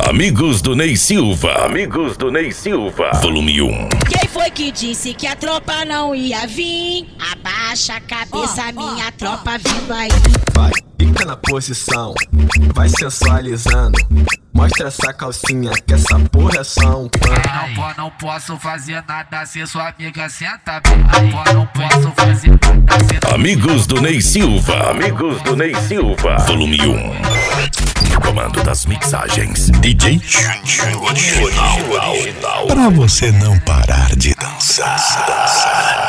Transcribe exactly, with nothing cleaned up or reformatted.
Amigos do Ney Silva. Amigos do Ney Silva. Volume um. Quem foi que disse que a tropa não ia vir? Abaixa a cabeça, oh, minha oh, tropa oh. vindo aí. Vai, fica na posição, vai sensualizando. Mostra essa calcinha que essa porra é só um pano. Não, não posso fazer nada se sua amiga senta bem. Não, não posso fazer nada se... Amigos do Ney Silva. Amigos do Ney Silva. Volume um. No comando das mixagens, D J Juninho Original. Pra você não parar de dançar.